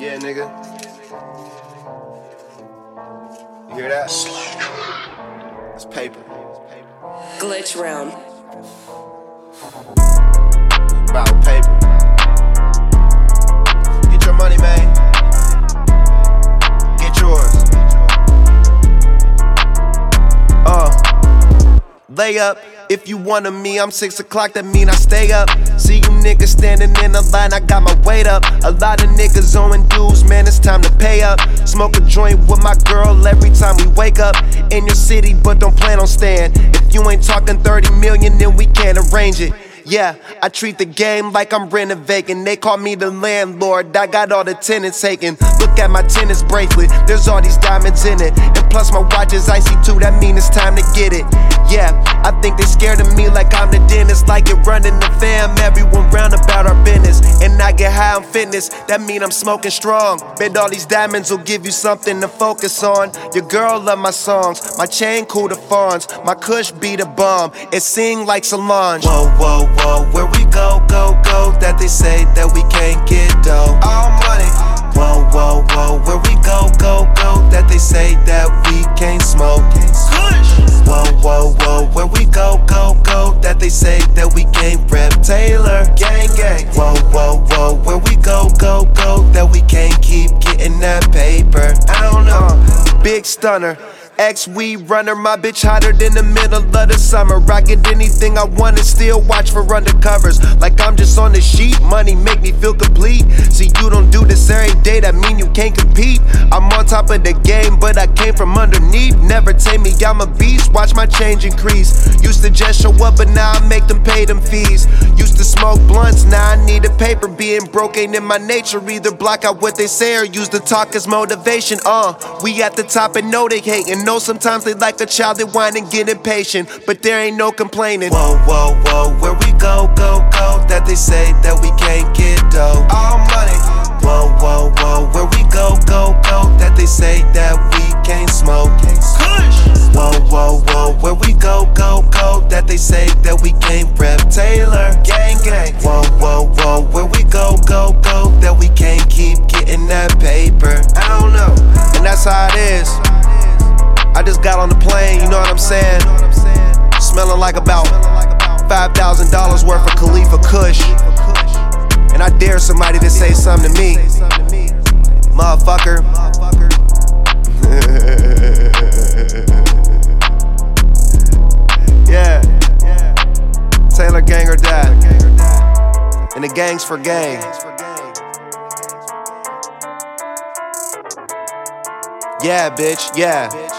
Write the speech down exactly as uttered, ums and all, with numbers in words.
Yeah, nigga. You hear that? It's paper. Glitch round. About paper. Get your money, man. Get yours. Uh, lay up. If you wanted me, I'm six o'clock, that mean I stay up. See you niggas standing in the line, I got my weight up. A lot of niggas owing dues, man, it's time to pay up. Smoke a joint with my girl every time we wake up. In your city, but don't plan on staying. If you ain't talking thirty million, then we can't arrange it. Yeah, I treat the game like I'm renovating. They call me the landlord, I got all the tenants taken. Look at my tennis bracelet, there's all these diamonds in it. And plus my watch is icy too, that mean it's time to get it. Yeah, I think they scared of me like I'm the dentist. Like it running the fam, everyone round about our business. And I get high on fitness, that mean I'm smoking strong. Bet all these diamonds will give you something to focus on. Your girl love my songs, my chain cool to fawns. My kush be the bomb, it sing like Solange. Whoa, whoa, whoa, where we go, go, go, that they say that we can't get dough. All money. Whoa, whoa, whoa, where we go, go, go, that they say that we can't smoke. Whoa, whoa, whoa, where we go, go, go, that they say that we can't rep Taylor. Gang, gang. Whoa, whoa, whoa, where we go, go, go, that we can't keep getting that paper. I don't know. Big stunner. Ex-weed runner, my bitch hotter than the middle of the summer. I get anything I want and still watch for undercovers. Like I'm just on the sheet, money make me feel complete. See, you don't do this every day, that mean you can't compete. I'm on top of the game, but I came from underneath. Never tame me, I'm a beast, watch my change increase. Used to just show up, but now I make them pay them fees. Used to smoke blunts, now I need a paper. Being broke ain't in my nature, either block out what they say or use the talk as motivation. Uh, we at the top and know they hatin'. Know sometimes they like a child, they whine and get impatient, but there ain't no complaining. Whoa, whoa, whoa, where we go, go, go, that they say that we can't get dough. All money. Whoa, whoa, whoa, where we go, go, go, that they say that we can't smoke. Whoa, whoa, whoa, where we go, go, go, that they say that we can't rep Taylor. Gang, gang. Whoa, whoa, whoa, where we go, go, go, that we can't keep getting that paper. I don't know, and that's how it is. I just got on the plane, you know what I'm saying? Smelling like about five thousand dollars worth of Khalifa Kush. And I dare somebody to say something to me. Motherfucker. Yeah. Taylor gang or die. And the gang's for gang. Yeah, bitch, yeah.